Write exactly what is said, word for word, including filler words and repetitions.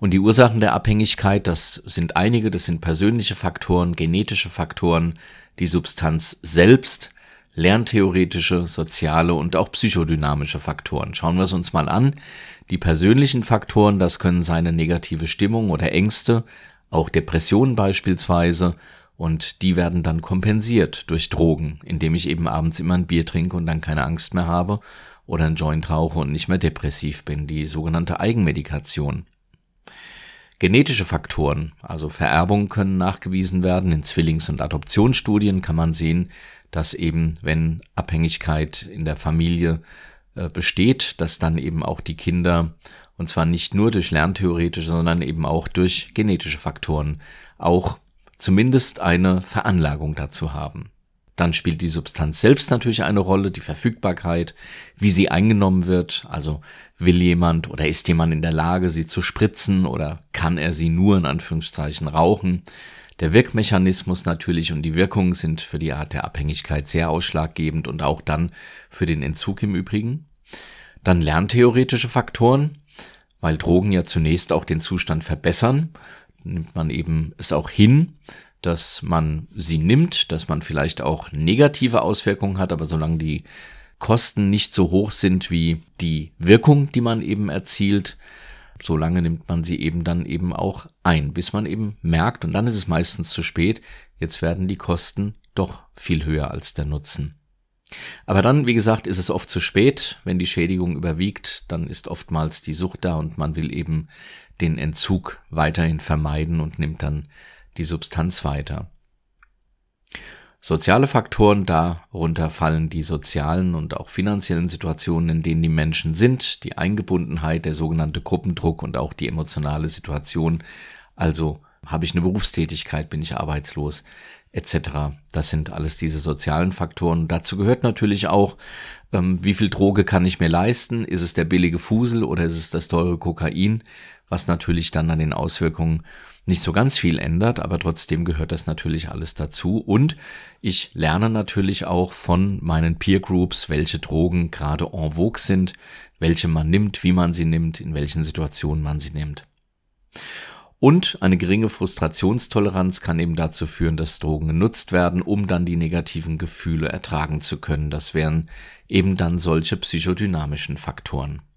Und die Ursachen der Abhängigkeit, das sind einige, das sind persönliche Faktoren, genetische Faktoren, die Substanz selbst, lerntheoretische, soziale und auch psychodynamische Faktoren. Schauen wir es uns mal an. Die persönlichen Faktoren, das können sein eine negative Stimmung oder Ängste, auch Depressionen beispielsweise, und die werden dann kompensiert durch Drogen, indem ich eben abends immer ein Bier trinke und dann keine Angst mehr habe oder einen Joint rauche und nicht mehr depressiv bin, die sogenannte Eigenmedikation. Genetische Faktoren, also Vererbungen, können nachgewiesen werden. In Zwillings- und Adoptionsstudien kann man sehen, dass eben, wenn Abhängigkeit in der Familie äh, besteht, dass dann eben auch die Kinder, und zwar nicht nur durch lerntheoretische, sondern eben auch durch genetische Faktoren, auch zumindest eine Veranlagung dazu haben. Dann spielt die Substanz selbst natürlich eine Rolle, die Verfügbarkeit, wie sie eingenommen wird, also will jemand oder ist jemand in der Lage, sie zu spritzen oder kann er sie nur in Anführungszeichen rauchen. Der Wirkmechanismus natürlich und die Wirkung sind für die Art der Abhängigkeit sehr ausschlaggebend und auch dann für den Entzug im Übrigen. Dann lerntheoretische Faktoren, weil Drogen ja zunächst auch den Zustand verbessern, nimmt man eben es auch hin, dass man sie nimmt, dass man vielleicht auch negative Auswirkungen hat, aber solange die Kosten nicht so hoch sind wie die Wirkung, die man eben erzielt, solange nimmt man sie eben dann eben auch ein, bis man eben merkt, und dann ist es meistens zu spät, jetzt werden die Kosten doch viel höher als der Nutzen. Aber dann, wie gesagt, ist es oft zu spät, wenn die Schädigung überwiegt, dann ist oftmals die Sucht da und man will eben den Entzug weiterhin vermeiden und nimmt dann die Substanz weiter. Soziale Faktoren, darunter fallen die sozialen und auch finanziellen Situationen, in denen die Menschen sind, die Eingebundenheit, der sogenannte Gruppendruck und auch die emotionale Situation, also habe ich eine Berufstätigkeit, bin ich arbeitslos, et cetera. Das sind alles diese sozialen Faktoren. Dazu gehört natürlich auch, ähm, wie viel Droge kann ich mir leisten? Ist es der billige Fusel oder ist es das teure Kokain? Was natürlich dann an den Auswirkungen nicht so ganz viel ändert, aber trotzdem gehört das natürlich alles dazu. Und ich lerne natürlich auch von meinen Peer Groups, welche Drogen gerade en vogue sind, welche man nimmt, wie man sie nimmt, in welchen Situationen man sie nimmt. Und eine geringe Frustrationstoleranz kann eben dazu führen, dass Drogen genutzt werden, um dann die negativen Gefühle ertragen zu können. Das wären eben dann solche psychodynamischen Faktoren.